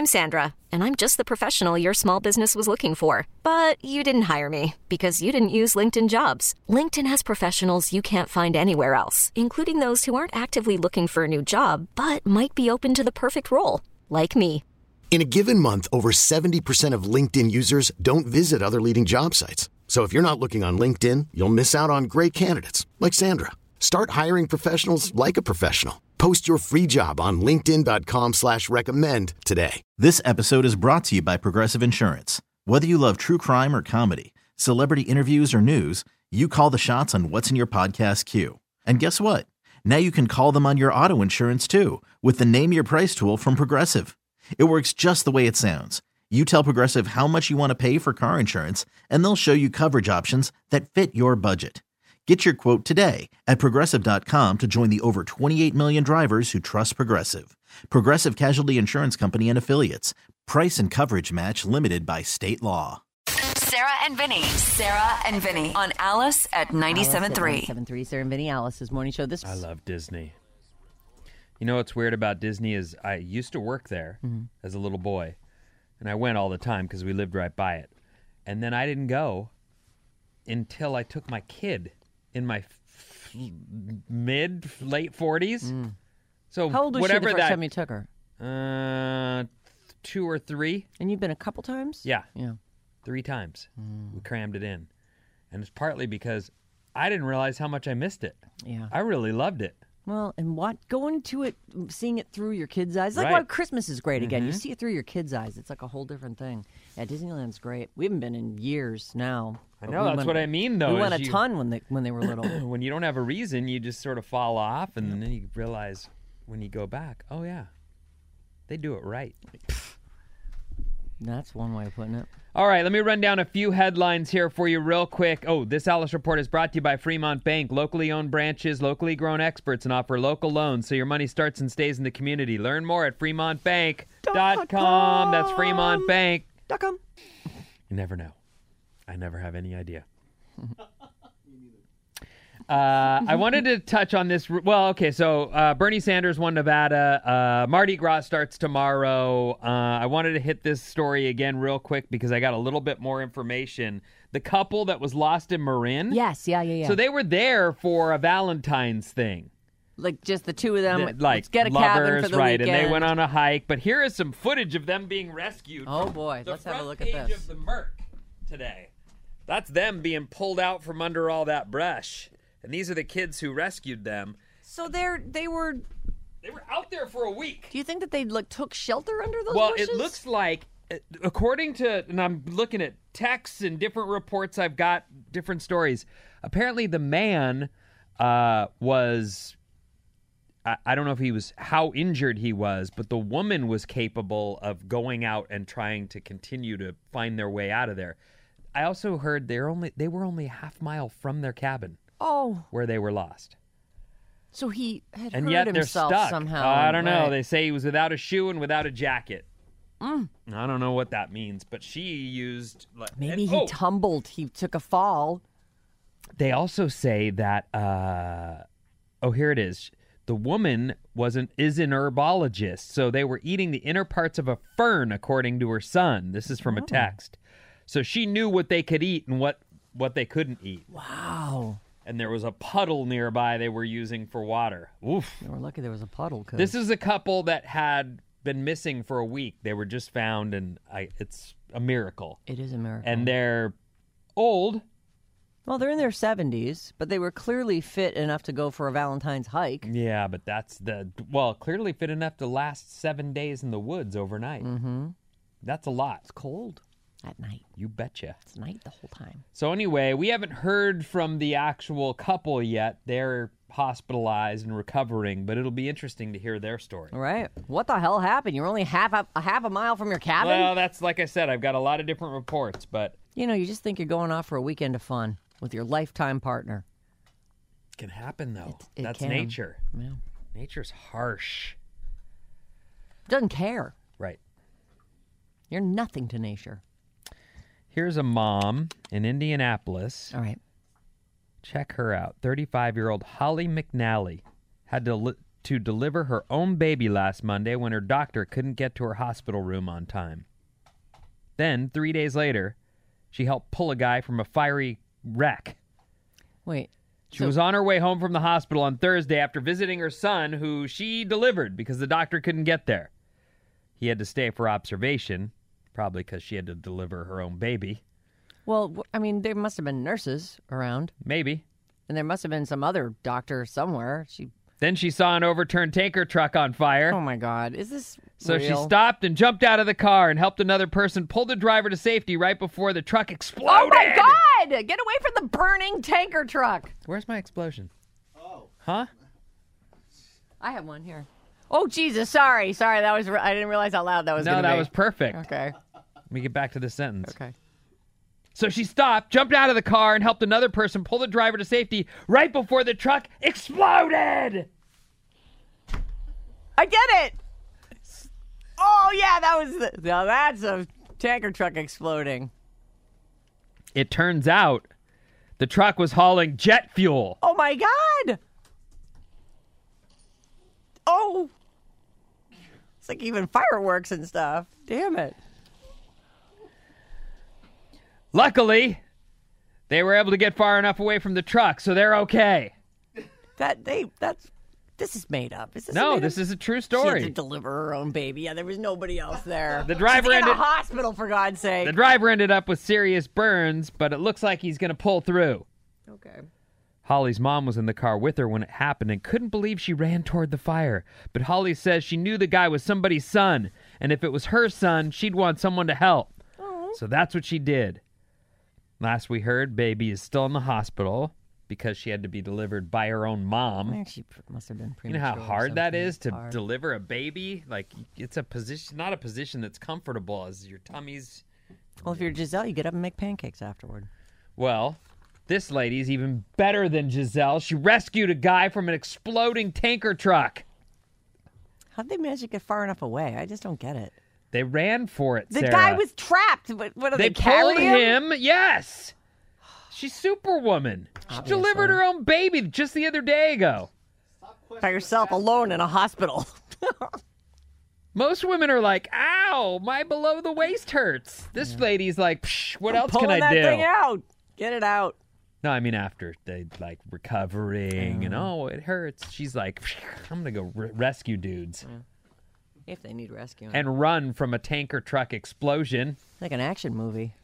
I'm Sandra, and I'm just the professional your small business was looking for. But you didn't hire me because you didn't use LinkedIn Jobs. LinkedIn has professionals you can't find anywhere else, including those who aren't actively looking for a new job, but might be open to the perfect role, like me. In a given month, over 70% of LinkedIn users don't visit other leading job sites. So if you're not looking on LinkedIn, you'll miss out on great candidates like Sandra. Start hiring professionals like a professional. Post your free job on linkedin.com/recommend today. This episode is brought to you by Progressive Insurance. Whether you love true crime or comedy, celebrity interviews or news, you call the shots on what's in your podcast queue. And guess what? Now you can call them on your auto insurance too with the Name Your Price tool from Progressive. It works just the way it sounds. You tell Progressive how much you want to pay for car insurance, and they'll show you coverage options that fit your budget. Get your quote today at Progressive.com to join the over 28 million drivers who trust Progressive. Progressive Casualty Insurance Company and Affiliates. Price and coverage match limited by state law. Sarah and Vinny on Alice at 97.3. 97.3, Sarah and Vinny, Alice's morning show. I love Disney. You know what's weird about Disney is I used to work there as a little boy, and I went all the time because we lived right by it. And then I didn't go until I took my kid in my late 40s. So how old was she the first time you took her? 2 or 3. And you've been a couple times? Yeah. 3 times. We crammed it in. And it's partly because I didn't realize how much I missed it. Yeah. I really loved it. Well, and going to it, seeing it through your kids' eyes. Like Right. why Christmas is great again. You see it through your kids' eyes. It's like a whole different thing. Yeah, Disneyland's great. We haven't been in years now. I know, that's what I mean, though. We went a ton when they were little. When you don't have a reason, you just sort of fall off, and then you realize when you go back, oh, yeah, they do it right. That's one way of putting it. All right, let me run down a few headlines here for you real quick. Oh, this Alice Report is brought to you by Fremont Bank. Locally owned branches, locally grown experts, and offer local loans so your money starts and stays in the community. Learn more at FremontBank.com. That's FremontBank.com. You never know. I never have any idea. I wanted to touch on this. Well, okay, so Bernie Sanders won Nevada. Mardi Gras starts tomorrow. I wanted to hit this story again real quick because I got a little bit more information. The couple that was lost in Marin. Yes, yeah. So they were there for a Valentine's thing. Like just the two of them. Like let's get a lovers, cabin for the right? weekend. And they went on a hike. But here is some footage of them being rescued. Oh boy, let's have a look at The front this. page of the Merc today. That's them being pulled out from under all that brush. And these are the kids who rescued them. So they were out there for a week. Do you think that they took shelter under those Well, bushes? it looks like, according to, and I'm looking at texts and different reports I've got, different stories. Apparently the man was, I don't know if he was, how injured he was, but the woman was capable of going out and trying to continue to find their way out of there. I also heard they were only a half mile from their cabin. Oh. Where they were lost. So he had and hurt yet they're himself stuck. somehow. I don't know. They say he was without a shoe and without a jacket. I don't know what that means, but she used... Maybe he tumbled. He took a fall. They also say that... here it is. The woman is an herbologist, so they were eating the inner parts of a fern, according to her son. This is from a text. So she knew what they could eat and what they couldn't eat. Wow. And there was a puddle nearby they were using for water. Oof. They were lucky there was a puddle. This is a couple that had been missing for a week. They were just found, and it's a miracle. It is a miracle. And they're old. Well, they're in their 70s, but they were clearly fit enough to go for a Valentine's hike. Yeah, but that's clearly fit enough to last 7 days in the woods overnight. Mm-hmm. That's a lot. It's cold. At night. You betcha. It's night the whole time. So anyway, we haven't heard from the actual couple yet. They're hospitalized and recovering, but it'll be interesting to hear their story. All right. What the hell happened? You're only half a mile from your cabin? Well, that's like I said, I've got a lot of different reports, but... You just think you're going off for a weekend of fun with your lifetime partner. It can happen, though. It That's can. nature. Yeah. Nature's harsh. Doesn't care. Right. You're nothing to nature. Here's a mom in Indianapolis. All right. Check her out. 35-year-old Holly McNally had to to deliver her own baby last Monday when her doctor couldn't get to her hospital room on time. Then, 3 days later, she helped pull a guy from a fiery wreck. Wait. She was on her way home from the hospital on Thursday after visiting her son, who she delivered because the doctor couldn't get there. He had to stay for observation, probably because she had to deliver her own baby. Well, I mean, there must have been nurses around. Maybe. And there must have been some other doctor somewhere. Then she saw an overturned tanker truck on fire. Oh, my God. Is this So real? she stopped and jumped out of the car and helped another person pull the driver to safety right before the truck exploded. Oh, my God! Get away from the burning tanker truck. Where's my explosion? Oh. Huh? I have one here. Oh, Jesus. Sorry. That was. I didn't realize how loud that was going to be. No, that was perfect. Okay. Let me get back to the sentence. Okay. So she stopped, jumped out of the car, and helped another person pull the driver to safety right before the truck exploded. I get it. Oh, yeah, now that's a tanker truck exploding. It turns out the truck was hauling jet fuel. Oh, my God. Oh. It's like even fireworks and stuff. Damn it. Luckily, they were able to get far enough away from the truck, so they're okay. This is made up. Is this No, made this up? is a true She had to story. deliver her own baby. Yeah, there was nobody else there. The driver She's in ended a hospital, for God's sake. The driver ended up with serious burns, but it looks like he's going to pull through. Okay. Holly's mom was in the car with her when it happened and couldn't believe she ran toward the fire. But Holly says she knew the guy was somebody's son, and if it was her son, she'd want someone to help. Oh. So that's what she did. Last we heard, baby is still in the hospital because she had to be delivered by her own mom. She must have been You premature. know how hard that is to Hard. deliver a baby? Like, it's a position, not a position that's comfortable as your tummy's. Well, if you're Giselle, you get up and make pancakes afterward. Well, this lady's even better than Giselle. She rescued a guy from an exploding tanker truck. How'd they manage to get far enough away? I just don't get it. They ran for it, The Sarah. guy was trapped. What do They they carry pulled him? Yes. She's Superwoman. She Obviously. delivered her own baby just the other day ago. by yourself alone in a hospital. Most women are like, ow, my below the waist hurts. This lady's like, psh, what else Pulling can I that do? thing out. Get it out. No, I mean after they like recovering and it hurts. She's like, I'm going to go rescue dudes If they need rescuing. and run from a tanker truck explosion. Like an action movie.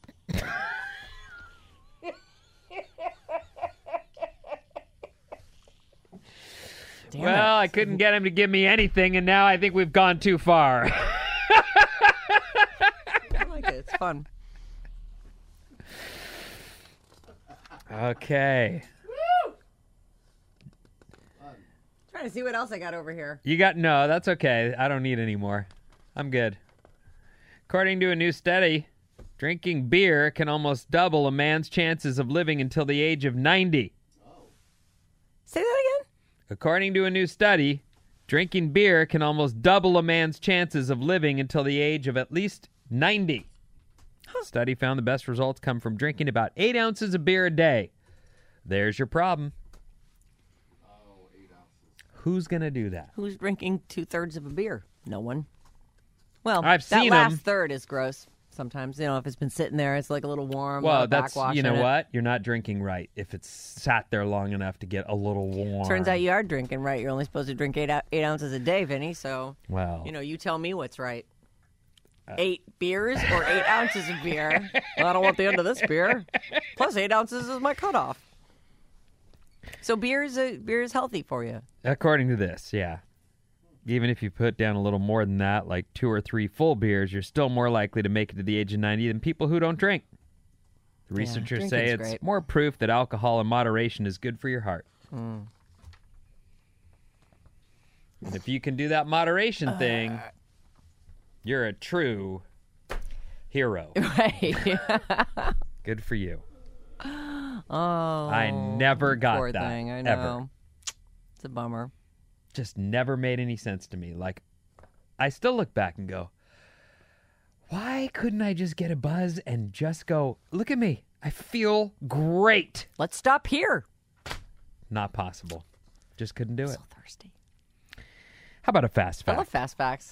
Damn Well, it. I couldn't get him to give me anything, and now I think we've gone too far. I like it. It's fun. Okay. Trying to see what else I got over here. You got, no, that's okay. I don't need any more. I'm good. According to a new study, drinking beer can almost double a man's chances of living until the age of 90. Say that again? According to a new study, drinking beer can almost double a man's chances of living until the age of at least 90. The study found the best results come from drinking about 8 ounces of beer a day. There's your problem. Who's going to do that? Who's drinking 2/3 of a beer? No one. Well, I've that seen last 'em. third is gross. Sometimes, if it's been sitting there, it's like a little warm. Well, that's that's, you know what? You're not drinking right if it's sat there long enough to get a little warm. Turns out you are drinking right. You're only supposed to drink 8 ounces a day, Vinny. So, Well, you tell me what's right. 8 beers or 8 ounces of beer? Well, I don't want the end of this beer. Plus, 8 ounces is my cutoff. So beer is healthy for you. according to this, yeah. Even if you put down a little more than that, like 2 or 3 full beers, you're still more likely to make it to the age of 90 than people who don't drink. The researchers say drinking's it's great. more proof that alcohol in moderation is good for your heart. Mm. And if you can do that moderation thing, you're a true hero. Right. Good for you. Oh. I never got poor that, thing. I know. ever. It's a bummer. Just never made any sense to me. Like, I still look back and go, why couldn't I just get a buzz and just go, look at me, I feel great? Let's stop here. Not possible. Just couldn't do it. So thirsty. How about a fast I fact? love fast facts.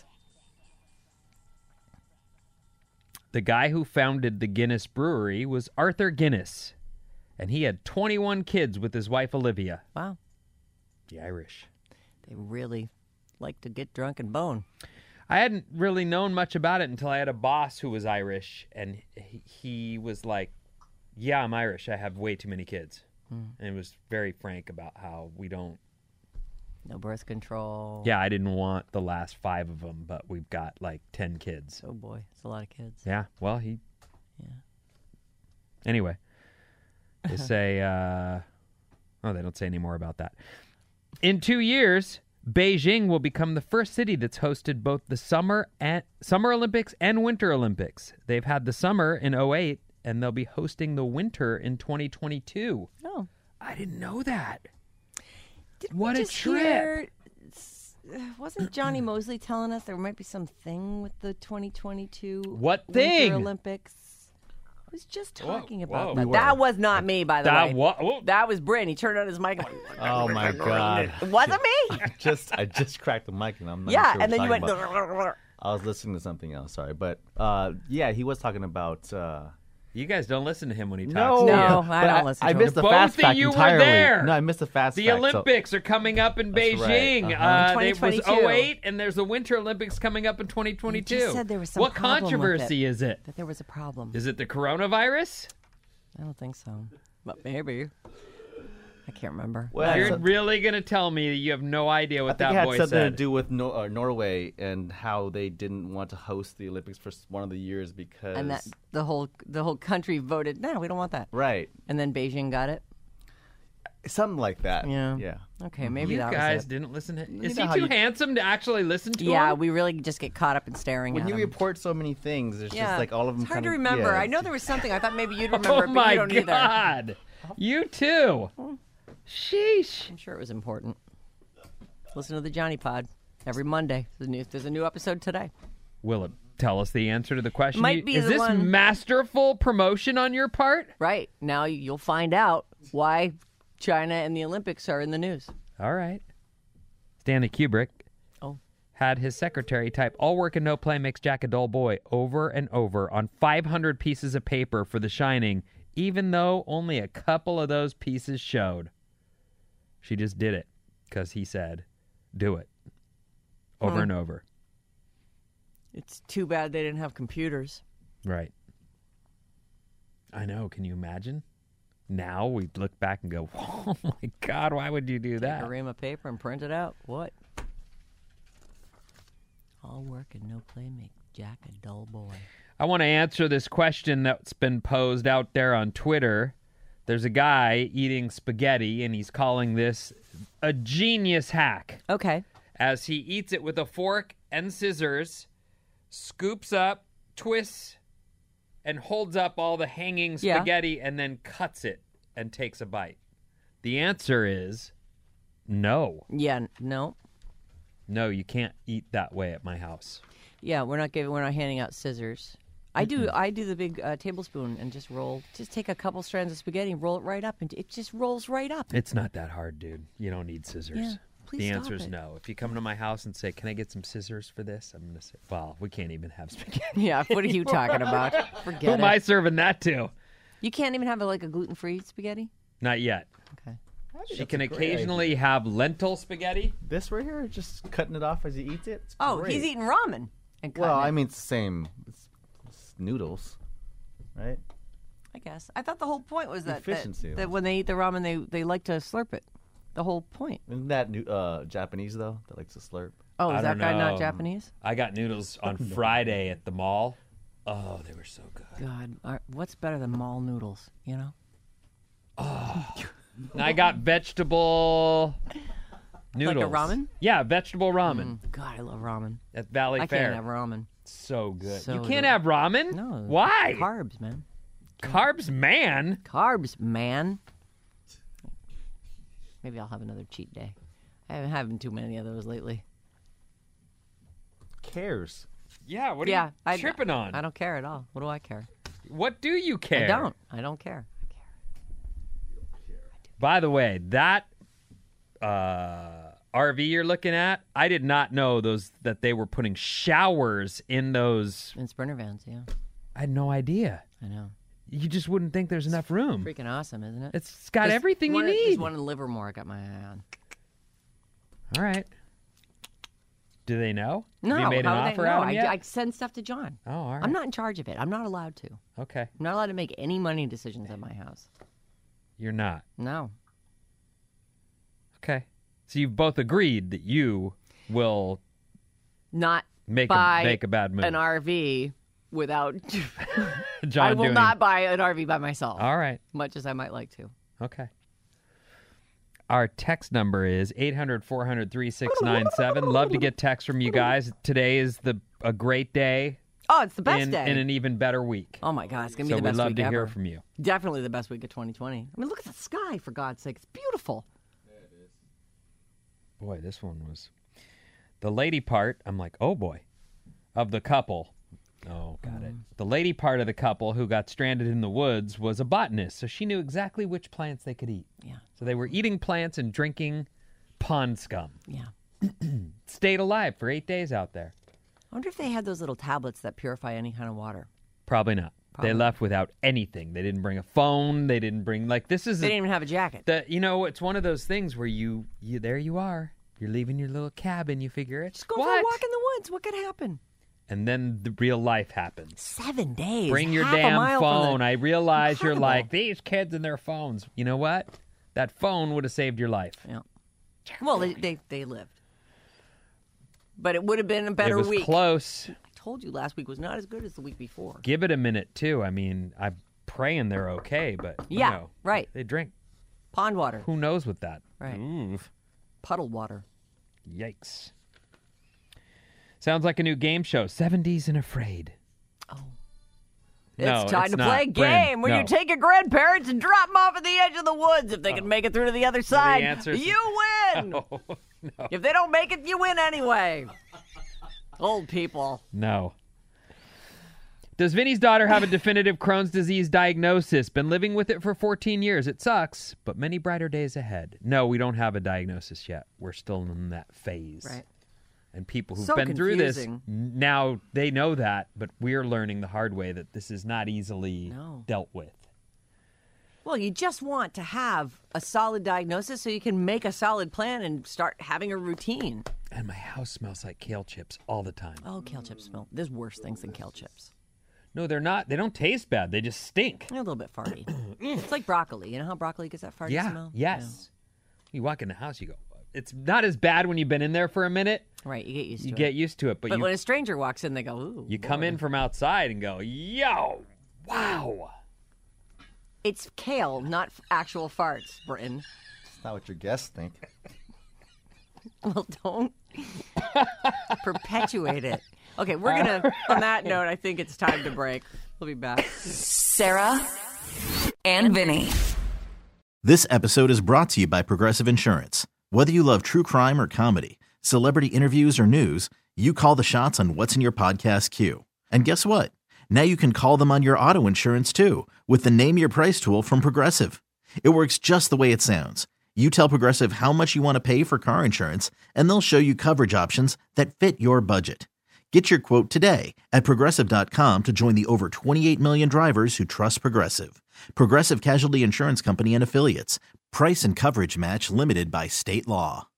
The guy who founded the Guinness Brewery was Arthur Guinness, and he had 21 kids with his wife Olivia. Wow. The Irish. They really like to get drunk and bone. I hadn't really known much about it until I had a boss who was Irish, and he was like, yeah, I'm Irish. I have way too many kids. And was very frank about how we don't. No birth control. Yeah, I didn't want the last 5 of them, but we've got like 10 kids. Oh, boy. It's a lot of kids. Yeah, well, he. Yeah. Anyway, they say, oh, they don't say any more about that. In 2 years, Beijing will become the first city that's hosted both the Summer Olympics and Winter Olympics. They've had the summer in 2008, and they'll be hosting the winter in 2022. Oh. I didn't know that. Didn't What we a just trip. hear- wasn't Johnny Mosley telling us there might be some thing with the 2022 What thing? Winter Olympics? I was just talking whoa. about We that. were. That was not me, by the way. Whoa. That was Bryn. He turned on his mic. And went, Oh my God! it wasn't me. I just cracked the mic and I'm not Yeah, sure and what then you you're went. talking about. I was listening to something else. Sorry, but yeah, he was talking about. You guys don't listen to him when he talks. No, do you? No, I but don't listen to I him. missed the Both fast of fact you were entirely. there. No, I missed the fast The fact. so- Olympics are coming up in That's right. Beijing. They was 2022. 08, and there's the Winter Olympics coming up in 2022. You just said there was some what problem with controversy is it? That there was a problem. Is it the coronavirus? I don't think so. But maybe. I can't remember. Well, You're so- really going to tell me you have no idea I what think it that had boy something said? to do with Norway and how they didn't want to host the Olympics for one of the years because. And that the whole country voted, no, we don't want that. Right. And then Beijing got it. Something like that. Yeah. Yeah. Okay, maybe You that guys was it. didn't listen to him. Is know he how too you- handsome to actually listen to Yeah, him? we really just get caught up in staring When at you him. report so many things, it's just like all of them. It's hard to kinda- remember. yeah, I know it's- there was something. I thought maybe you'd remember Oh it, but my you don't either. God. You too. Sheesh. I'm sure it was important. Listen to the Johnny Pod every Monday. There's a new episode today. Will it tell us the answer to the question? Might be Is the this one. masterful promotion on your part? Right. Now you'll find out why China and the Olympics are in the news. All right. Stanley Kubrick had his secretary type "all work and no play makes Jack a dull boy" over and over on 500 pieces of paper for The Shining, even though only a couple of those pieces showed. She just did it because he said, do it. Over and over. It's too bad they didn't have computers. Right. I know. Can you imagine? Now we look back and go, oh my God, why would you do Take that? a ream of paper and print it out. What? All work and no play make Jack a dull boy. I want to answer this question that's been posed out there on Twitter. There's a guy eating spaghetti, and he's calling this a genius hack. Okay. As he eats it with a fork and scissors, scoops up, twists, and holds up all the hanging Yeah. spaghetti, and then cuts it and takes a bite. The answer is no. Yeah. No. No, you can't eat that way at my house. Yeah. We're not handing out scissors. I do the big tablespoon and just take a couple strands of spaghetti and roll it right up, and it just rolls right up. It's not that hard, dude. You don't need scissors. Yeah, please the stop answer is it. no. If you come to my house and say, "Can I get some scissors for this?" I'm going to say, "Well, we can't even have spaghetti." Yeah. What are you talking about? Who Forget am I it. serving that to? You can't even have a gluten-free spaghetti. Not yet. Okay. She can a great occasionally have lentil spaghetti. This right here, just cutting it off as he eats it. It's Oh, great. he's eating ramen and cutting Well, it. I mean, it's the same. It's noodles, right? I guess. I thought the whole point was that Efficiency. that when they eat the ramen, they like to slurp it. The whole point. Isn't that Japanese though? That likes to slurp. Oh, I is that don't guy know. not Japanese? I got noodles on Friday at the mall. Oh, they were so good. God, what's better than mall noodles? You know. And I got vegetable noodles. ramen? Yeah, vegetable ramen God, I love ramen. at Valley I Fair. can't have ramen. So good. So you can't good. have ramen? No. Why? Carbs, man. Carbs, man. Carbs, man. Maybe I'll have another cheat day. I haven't having too many of those lately. Cares. Yeah, what are Yeah, you tripping on? I don't care at all. What do I care? What do you care? I don't. I don't care. I care. By the way, that RV you're looking at, I did not know that they were putting showers in those. In Sprinter vans, yeah. I had no idea. I know. You just wouldn't think there's enough room. Freaking awesome, isn't it? It's got everything you need. There's one in Livermore I got my eye on. All right. Do they know? No. Have you made an how would offer they know? out yet? I send stuff to John. Oh, all right. I'm not in charge of it. I'm not allowed to. Okay. I'm not allowed to make any money decisions at my house. You're not. No. Okay. So you've both agreed that you will Not make buy a bad move. an RV without... John I will doing... not buy an RV by myself. All right. Much as I might like to. Okay. Our text number is 800-400-3697. Love to get texts from you guys. Today is a great day. Oh, it's the best day. In an even better week. Oh, my God. It's going to So be the we'd best love week to ever. hear from you. Definitely the best week of 2020. I mean, look at the sky, for God's sake. It's beautiful. Boy, this one was... The lady part, I'm like, oh, boy, of the couple. Oh, got it. The lady part of the couple who got stranded in the woods was a botanist, so she knew exactly which plants they could eat. Yeah. So they were eating plants and drinking pond scum. Yeah. Stayed alive for 8 days out there. I wonder if they had those little tablets that purify any kind of water. Probably not. They left without anything. They didn't bring a phone. They didn't bring, this is... They didn't even have a jacket. It's one of those things where you there you are. You're leaving your little cabin. You figure it. Just go for a walk in the woods. What could happen? And then the real life happens. 7 days. Bring your half a damn mile from phone. I realize you're Incredible. like, these kids and their phones. You know what? That phone would have saved your life. Yeah. Well, they lived. But it would have been a better It was week. close. I told you last week was not as good as the week before. Give it a minute, too. I mean, I'm praying they're okay, but Yeah, right. They drink. Pond water. Who knows with that? Right. Oof. Puddle water. Yikes. Sounds like a new game show, 70s and Afraid. Oh. No, It's time it's to not. play a game where No. you take your grandparents and drop them off at the edge of the woods. If they can make it through to the other side, answer's- you win. Oh, no. If they don't make it, you win anyway. Old people. No. Does Vinny's daughter have a definitive Crohn's disease diagnosis? Been living with it for 14 years. It sucks, but many brighter days ahead. No, we don't have a diagnosis yet. We're still in that phase. Right. And people who've So been through this, confusing. now they know that, but we're learning the hard way that this is not easily dealt with. Well, you just want to have a solid diagnosis so you can make a solid plan and start having a routine. And my house smells like kale chips all the time. Oh, kale chips smell. There's worse things than kale chips. No, they're not. They don't taste bad. They just stink. They're a little bit farty. It's like broccoli. You know how broccoli gets that farty Yeah. smell? Yes. You walk in the house, you go, it's not as bad when you've been in there for a minute. Yeah. Right, you get used to You it. get used to it, but But you when a stranger walks in, they go, ooh. you come in from outside and go, yo, wow. It's kale, not actual farts, Britain. It's not what your guests think. Well, don't perpetuate it. Okay, we're going to, on that note, I think it's time to break. We'll be back. Sarah and Vinny. This episode is brought to you by Progressive Insurance. Whether you love true crime or comedy, celebrity interviews or news, you call the shots on what's in your podcast queue. And guess what? Now you can call them on your auto insurance too with the Name Your Price tool from Progressive. It works just the way it sounds. You tell Progressive how much you want to pay for car insurance, and they'll show you coverage options that fit your budget. Get your quote today at Progressive.com to join the over 28 million drivers who trust Progressive. Progressive Casualty Insurance Company and Affiliates. Price and coverage match limited by state law.